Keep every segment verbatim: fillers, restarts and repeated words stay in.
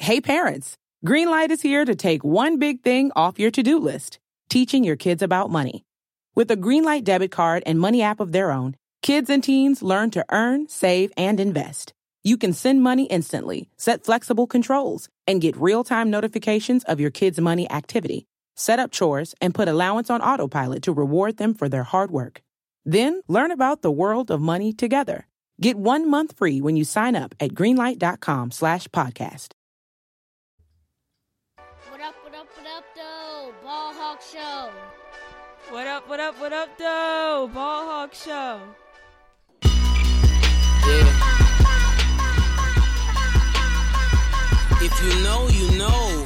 Hey parents, Greenlight is here to take one big thing off your to-do list, teaching your kids about money. With a Greenlight debit card and money app of their own, kids and teens learn to earn, save, and invest. You can send money instantly, set flexible controls, and get real-time notifications of your kids' money activity. Set up chores and put allowance on autopilot to reward them for their hard work. Then learn about the world of money together. Get one month free when you sign up at greenlight.com slash podcast. What up, what up, what up, though? Ball Hawk Show. What up, what up, what up, though? Ball Hawk Show. Yeah. If you know, you know.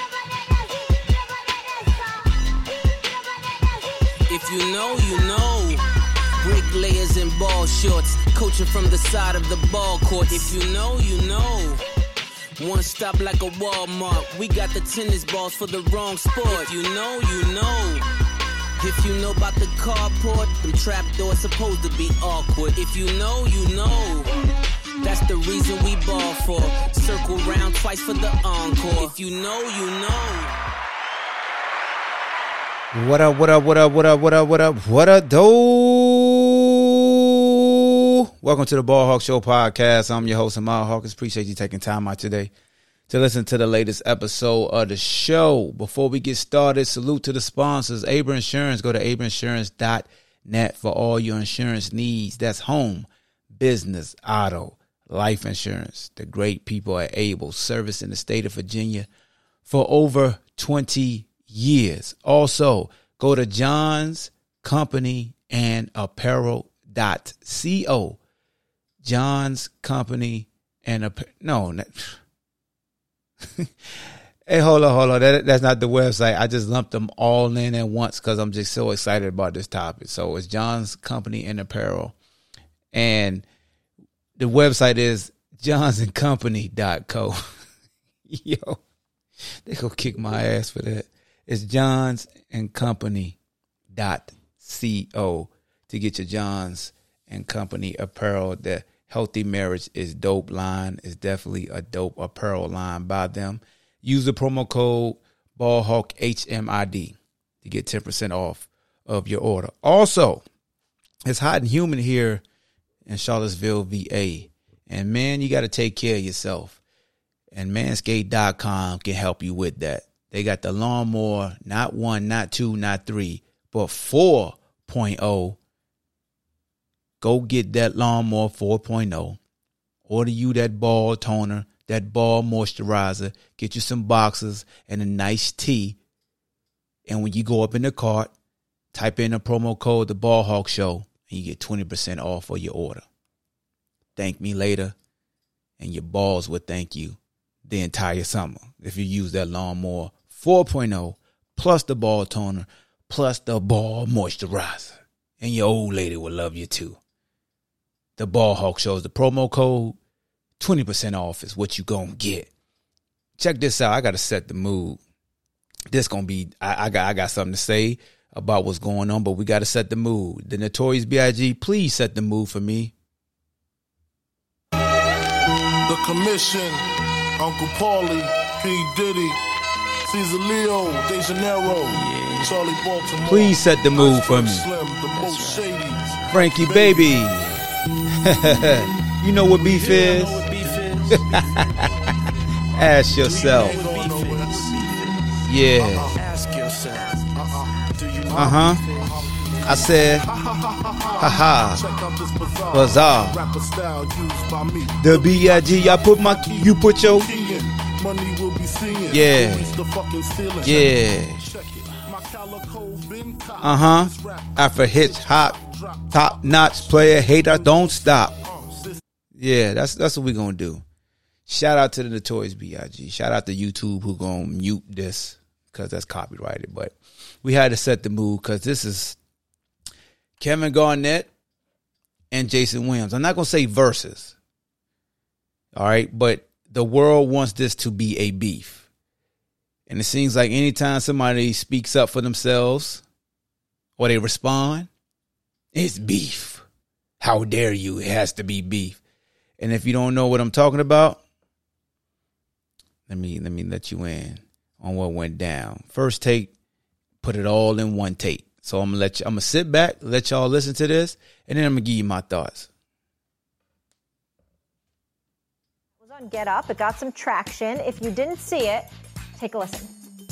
If you know, you know. Bricklayers in ball shorts, coaching from the side of the ball court. If you know, you know. One stop like a Walmart. We got the tennis balls for the wrong sport. If you know, you know. If you know about the carport, them trap doors supposed to be awkward. If you know, you know. That's the reason we ball for. Circle round twice for the encore. If you know, you know. What up, what up, what up, what up, what up, what up, what up, though? Welcome to the Ball Hawk Show podcast. I'm your host, Amal Hawkins. Appreciate you taking time out today to listen to the latest episode of the show. Before we get started, salute to the sponsors. Able Insurance. Go to able insurance dot net for all your insurance needs. That's home, business, auto, life insurance. The great people at Able, service in the state of Virginia for over twenty years. Also, go to John's Company and Apparel dot co. John's Company and Apparel. No, not, hey, hold on, hold on. That, that's not the website. I just lumped them all in at once because I'm just so excited about this topic. So it's John's Company and Apparel. And the website is johns and company dot co. Yo, they gonna kick my ass for that. It's johns and company dot co to get your Johns and Company apparel. The Healthy Marriage is dope line. It's definitely a dope apparel line by them. Use the promo code BALLHAWK H M I D to get ten percent off of your order. Also, it's hot and humid here in Charlottesville, V A. And man, you got to take care of yourself. And manscaped dot com can help you with that. They got the lawnmower, not one, not two, not three, but four point oh. Go get that lawnmower four point oh. Order you that ball toner, that ball moisturizer. Get you some boxes and a nice tee. And when you go up in the cart, type in the promo code, the Ball Hawk Show, and you get twenty percent off for your order. Thank me later, and your balls will thank you the entire summer if you use that lawnmower four point oh plus the ball toner plus the ball moisturizer. And your old lady will love you too. The Ball Hawk Show is the promo code. twenty percent off is what you gonna get. Check this out. I gotta set the mood. This gonna be I, I got I got something to say about what's going on, but we gotta set the mood. The Notorious B I G, please set the mood for me. The Commission, Uncle Paulie, P. Diddy, Caesar Leo, De Janeiro, yeah. Charlie Baltimore. Please set the mood for me. Slim, the most right. shady. Frankie Baby. You know what beef is? Ask yourself. Yeah. Ask yourself. Uh-huh. I said, haha, bizarre. The B I G, I put my, you put your, yeah, yeah. Uh-huh. After hitch hop, top notch player, hater, don't stop. Yeah, that's that's what we're gonna do. Shout out to the Notorious B I G. Shout out to YouTube who gonna mute this because that's copyrighted. But we had to set the mood because this is Kevin Garnett and Jason Williams. I'm not gonna say versus. All right, but the world wants this to be a beef. And it seems like anytime somebody speaks up for themselves or they respond, it's beef. How dare you? It has to be beef. And if you don't know what I'm talking about, let me let me let you in on what went down. First take, put it all in one take. So I'm gonna let you. I'm gonna sit back, let y'all listen to this, and then I'm gonna give you my thoughts. It was on Get Up. It got some traction. If you didn't see it, take a listen.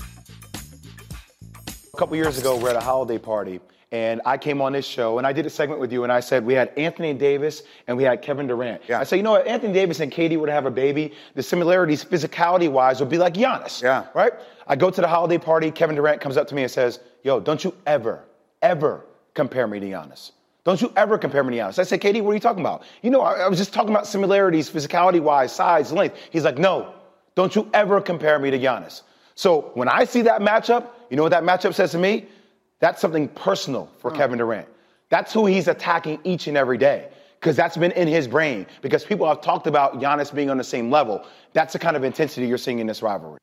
A couple years ago, we're at a holiday party, and I came on this show, and I did a segment with you, and I said we had Anthony Davis and we had Kevin Durant. Yeah. I said, you know what, Anthony Davis and K D would have a baby. The similarities, physicality-wise, would be like Giannis. Yeah. Right? I go to the holiday party. Kevin Durant comes up to me and says, yo, don't you ever, ever compare me to Giannis. Don't you ever compare me to Giannis. I said, K D, what are you talking about? You know, I, I was just talking about similarities, physicality-wise, size, length. He's like, no, don't you ever compare me to Giannis. So when I see that matchup, you know what that matchup says to me? That's something personal for oh. Kevin Durant. That's who he's attacking each and every day, because that's been in his brain. Because people have talked about Giannis being on the same level. That's the kind of intensity you're seeing in this rivalry.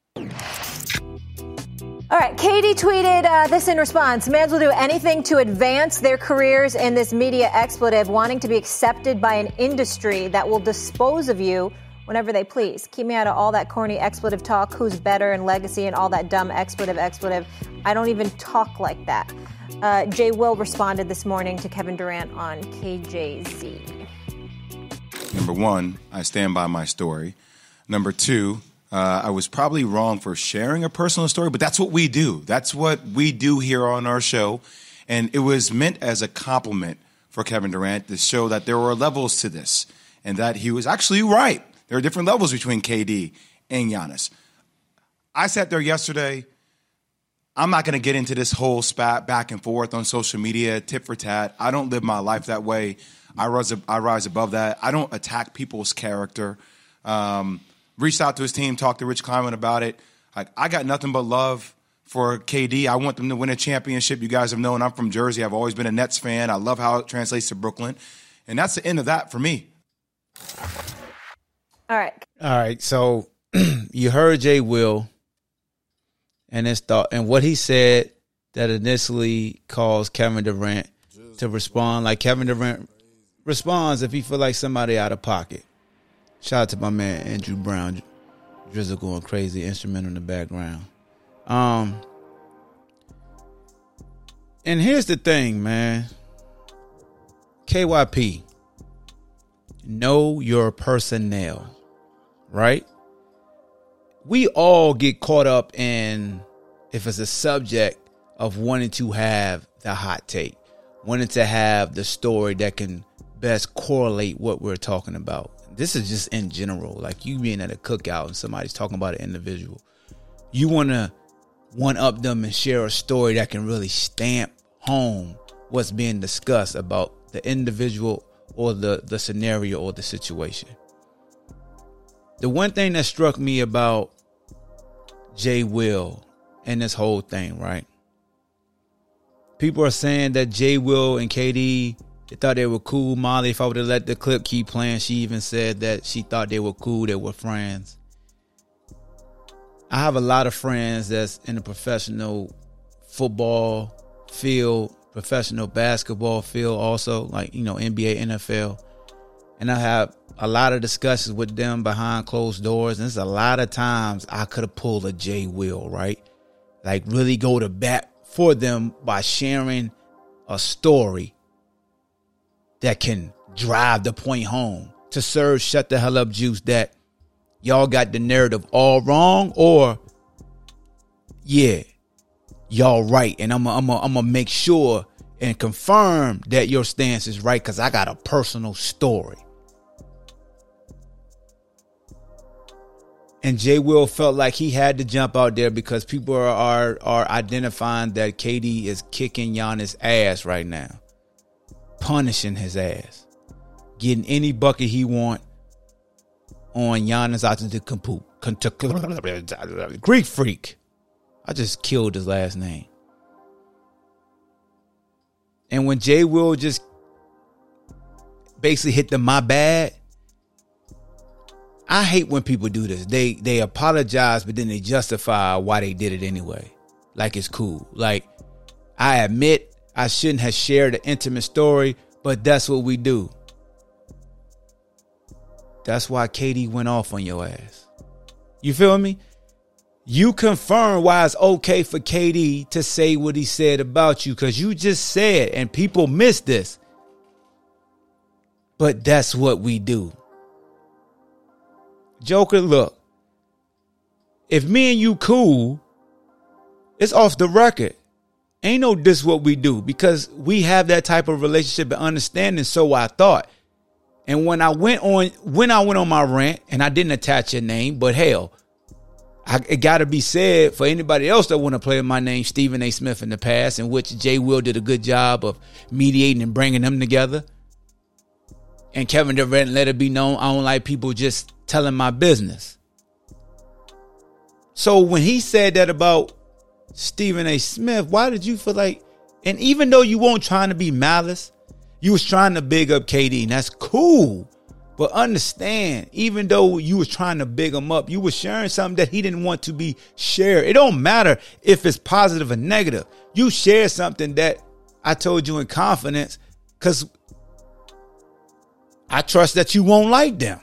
All right, Katie tweeted uh, this in response. Mans will do anything to advance their careers in this media expletive, wanting to be accepted by an industry that will dispose of you whenever they please. Keep me out of all that corny expletive talk, who's better and legacy and all that dumb expletive expletive. I don't even talk like that. Uh, Jay Will responded this morning to Kevin Durant on K J Z. Number one, I stand by my story. Number two, uh, I was probably wrong for sharing a personal story, but that's what we do. That's what we do here on our show. And it was meant as a compliment for Kevin Durant to show that there were levels to this and that he was actually right. There are different levels between K D and Giannis. I sat there yesterday. I'm not going to get into this whole spat back and forth on social media, tit for tat. I don't live my life that way. I rise, I rise above that. I don't attack people's character. Um, reached out to his team, talked to Rich Kleiman about it. Like, I got nothing but love for K D. I want them to win a championship. You guys have known I'm from Jersey. I've always been a Nets fan. I love how it translates to Brooklyn. And that's the end of that for me. All right. All right. So you heard Jay Will and his thought and what he said that initially caused Kevin Durant to respond like Kevin Durant responds if he feel like somebody out of pocket. Shout out to my man Andrew Brown, Drizzle going crazy, instrumental in the background. Um, and here's the thing, man. K Y P, know your personnel. Right? We all get caught up in, if it's a subject of wanting to have the hot take, wanting to have the story that can best correlate what we're talking about. This is just in general, like you being at a cookout and somebody's talking about an individual. You want to one up them and share a story that can really stamp home what's being discussed about the individual or the, the scenario or the situation. The one thing that struck me about Jay Will and this whole thing, right? People are saying that Jay Will and K D, they thought they were cool. Molly, if I would have let the clip keep playing, she even said that she thought they were cool. They were friends. I have a lot of friends that's in the professional football field, professional basketball field also, like, you know, N B A, N F L. And I have a lot of discussions with them behind closed doors. And there's a lot of times I could have pulled a Jay Will, right? Like really go to bat for them by sharing a story that can drive the point home to serve shut the hell up juice that y'all got the narrative all wrong, or yeah, y'all right. And I'm I'm I'm gonna make sure and confirm that your stance is right because I got a personal story. And Jay Will felt like he had to jump out there because people are, are are identifying that K D is kicking Giannis' ass right now. Punishing his ass. Getting any bucket he want on Giannis Antetokounmpo. Greek freak. I just killed his last name. And when Jay Will just basically hit the my bad, I hate when people do this. They they apologize, but then they justify why they did it anyway. Like it's cool. Like, I admit I shouldn't have shared an intimate story, but that's what we do. That's why K D went off on your ass. You feel me? You confirm why it's okay for K D to say what he said about you, because you just said, and people miss this. But that's what we do. Joker, look. If me and you cool, it's off the record. Ain't no this what we do, because we have that type of relationship and understanding, so I thought. And when I went on when I went on my rant, and I didn't attach your name, but hell, I, it got to be said for anybody else that want to play my name, Stephen A. Smith, in the past, in which Jay Will did a good job of mediating and bringing them together. And Kevin Durant let it be known, I don't like people just telling my business. So when he said that about Stephen A. Smith, why did you feel like, and even though you weren't trying to be malice, you was trying to big up K D, and that's cool. But understand, even though you was trying to big him up, you was sharing something that he didn't want to be shared. It don't matter if it's positive or negative. You share something that I told you in confidence, because I trust that you won't like them.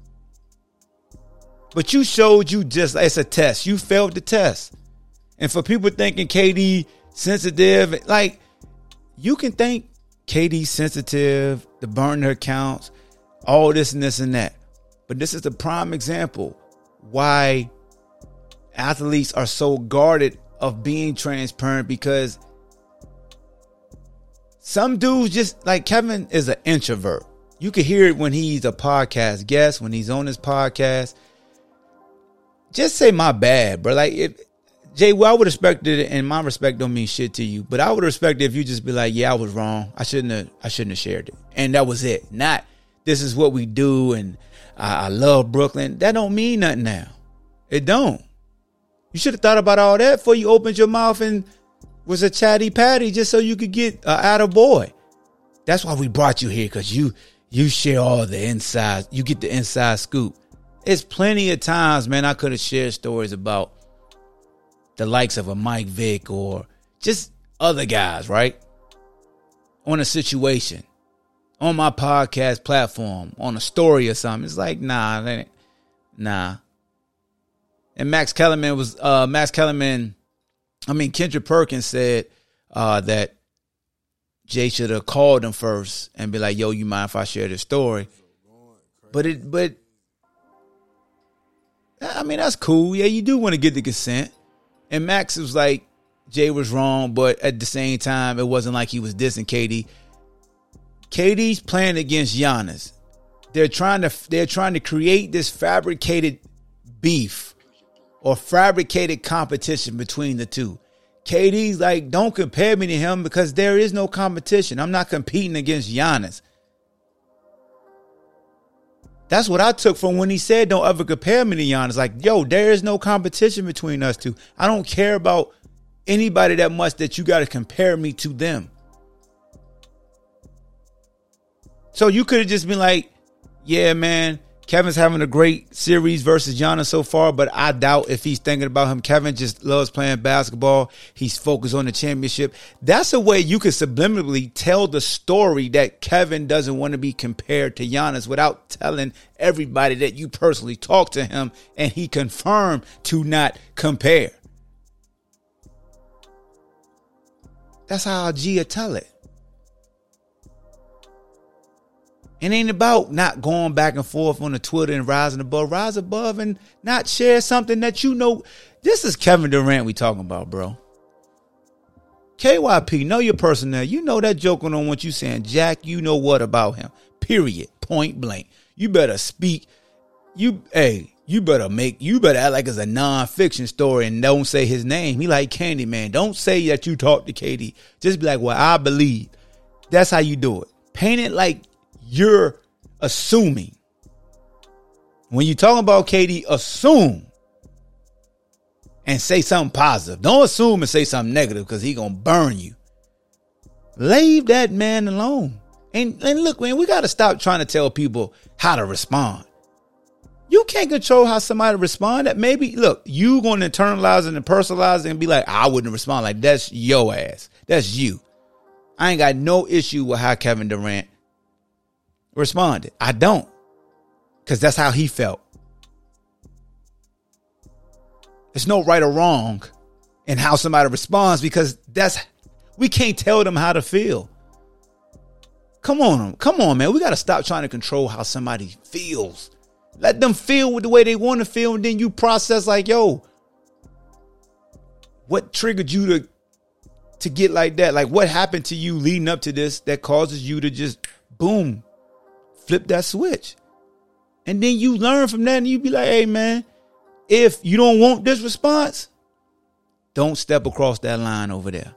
But you showed you just, it's a test. You failed the test. And for people thinking K D sensitive, like, you can think K D sensitive, the burner accounts, all this and this and that. But this is the prime example why athletes are so guarded of being transparent, because some dudes just, like Kevin is an introvert. You can hear it when he's a podcast guest, when he's on his podcast. Just say my bad, bro. Like, if Jay, well, I would respect it, and my respect don't mean shit to you, but I would respect it if you just be like, yeah, I was wrong. I shouldn't have, I shouldn't have shared it. And that was it. Not, this is what we do, and I, I love Brooklyn. That don't mean nothing now. It don't. You should have thought about all that before you opened your mouth and was a chatty patty just so you could get uh, out of boy. That's why we brought you here, because you, you share all the inside. You get the inside scoop. It's plenty of times, man, I could have shared stories about the likes of a Mike Vick or just other guys, right? On a situation, on my podcast platform, on a story or something. It's like, nah, that ain't, nah. And Max Kellerman was, uh, Max Kellerman, I mean, Kendrick Perkins said uh, that Jay should have called him first and be like, yo, you mind if I share this story? But it, but, I mean, that's cool. Yeah, you do want to get the consent. And Max was like, Jay was wrong, but at the same time, it wasn't like he was dissing K D. K D's playing against Giannis. They're trying to they're trying to create this fabricated beef or fabricated competition between the two. K D's like, don't compare me to him, because there is no competition. I'm not competing against Giannis. That's what I took from when he said, don't ever compare me to Giannis. Like, yo, there is no competition between us two. I don't care about anybody that much that you got to compare me to them. So you could have just been like, yeah, man, Kevin's having a great series versus Giannis so far, but I doubt if he's thinking about him. Kevin just loves playing basketball. He's focused on the championship. That's a way you could subliminally tell the story that Kevin doesn't want to be compared to Giannis without telling everybody that you personally talked to him and he confirmed to not compare. That's how Gia tell it. It ain't about not going back and forth on the Twitter and rising above. Rise above and not share something that you know. This is Kevin Durant we talking about, bro. K Y P, know your personnel. You know that joke on what you saying. Jack, you know what about him. Period. Point blank. You better speak. You, hey, you better make, you better act like it's a non-fiction story and don't say his name. He like Candyman. Don't say that you talked to K D. Just be like, well, I believe. That's how you do it. Paint it like you're assuming. When you talking about K D, assume and say something positive. Don't assume and say something negative, because he gonna burn you. Leave that man alone. And, and look, man, we got to stop trying to tell people how to respond. You can't control how somebody respond. That maybe, look, you going to internalize it and personalize it and be like, I wouldn't respond. Like, that's your ass. That's you. I ain't got no issue with how Kevin Durant responded. I don't. Because that's how he felt. There's no right or wrong in how somebody responds because that's we can't tell them how to feel. Come on, come on, man. We got to stop trying to control how somebody feels. Let them feel with the way they want to feel, and then you process like, yo, what triggered you to to get like that? Like, what happened to you leading up to this that causes you to just, boom, flip that switch? And then you learn from that, and you be like, hey, man, if you don't want this response, don't step across that line over there.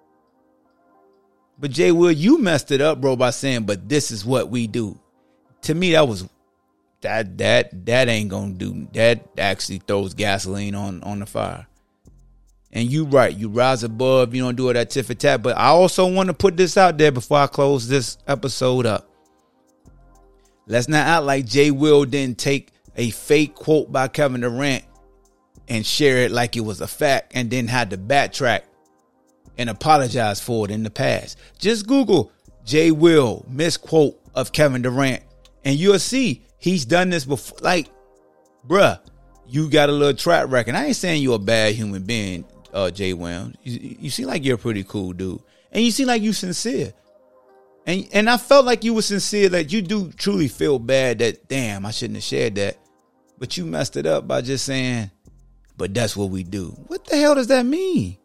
But Jay Will, you messed it up, bro, by saying, but this is what we do. To me, that was that that that ain't gonna do. That actually throws gasoline on, on the fire. And you right, you rise above, you don't do all that tit for tat. But I also want to put this out there before I close this episode up. Let's not act like Jay Will didn't take a fake quote by Kevin Durant and share it like it was a fact and then had to backtrack and apologize for it in the past. Just Google Jay Will misquote of Kevin Durant and you'll see he's done this before. Like, bruh, you got a little track record. I ain't saying you're a bad human being, uh, Jay Williams. You, you seem like you're a pretty cool dude. And you seem like you sincere. And and I felt like you were sincere, that you do truly feel bad that, damn, I shouldn't have shared that. But you messed it up by just saying, but that's what we do. What the hell does that mean?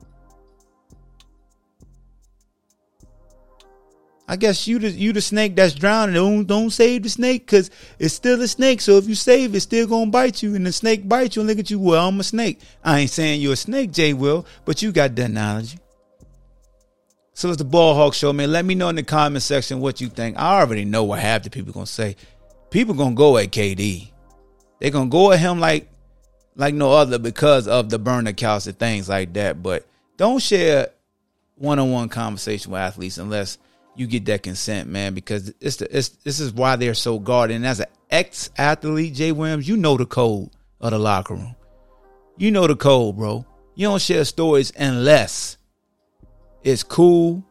I guess you the, you the snake that's drowning. Don't, don't save the snake because it's still a snake. So if you save it, it's still going to bite you. And the snake bites you and look at you, well, I'm a snake. I ain't saying you're a snake, Jay Will, but you got that analogy. So it's the Ball Hawk Show, man. Let me know in the comment section what you think. I already know what half the people going to say. People going to go at K D. They're going to go at him like, like no other because of the burner counts and things like that. But don't share one-on-one conversation with athletes unless you get that consent, man, because it's the, it's, this is why they're so guarded. And as an ex-athlete, Jay Williams, you know the code of the locker room. You know the code, bro. You don't share stories unless it's cool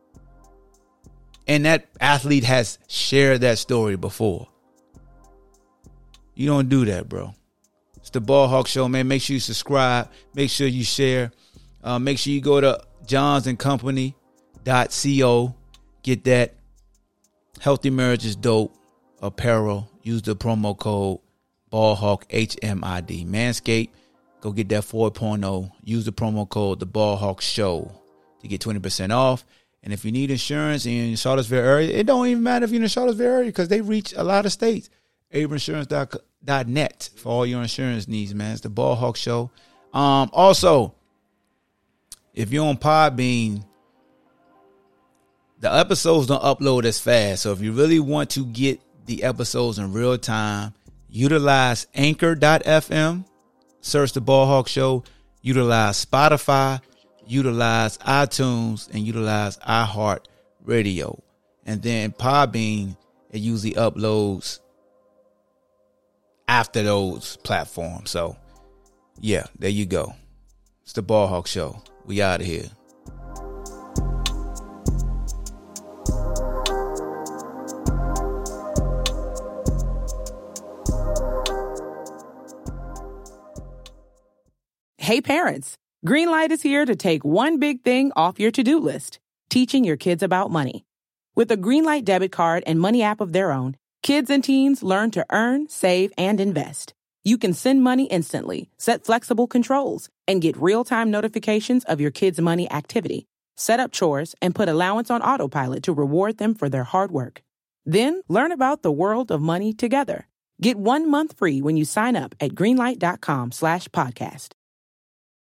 and that athlete has shared that story before. You don't do that, bro. It's the Ball Hawk Show, man. Make sure you subscribe. Make sure you share. Uh, make sure you go to johns and company dot co. Get that Healthy Marriage is Dope apparel. Use the promo code BallHawk, H M I D. Manscaped, go get that four point oh. Use the promo code The Ball Hawk Show to get twenty percent off. And if you need insurance in the Charlottesville area, it don't even matter if you're in the Charlottesville area because they reach a lot of states. Able Insurance dot net for all your insurance needs, man. It's the Ball Hawk Show. Um, also, if you're on Podbean, the episodes don't upload as fast. So if you really want to get the episodes in real time, utilize anchor dot f m, search the Ball Hawk Show, utilize Spotify, utilize iTunes, and utilize iHeartRadio. And then Podbean, it usually uploads after those platforms. So yeah, there you go. It's the Ball Hawk Show. We out of here. Hey parents, Greenlight is here to take one big thing off your to-do list, teaching your kids about money. With a Greenlight debit card and money app of their own, kids and teens learn to earn, save, and invest. You can send money instantly, set flexible controls, and get real-time notifications of your kids' money activity. Set up chores and put allowance on autopilot to reward them for their hard work. Then learn about the world of money together. Get one month free when you sign up at greenlight dot com slash podcast.